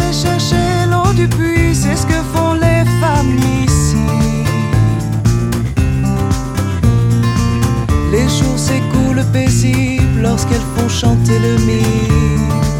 aller chercher l'eau du puits, c'est ce que font les femmes ici. Les jours s'écoulent paisibles lorsqu'elles font chanter le mire.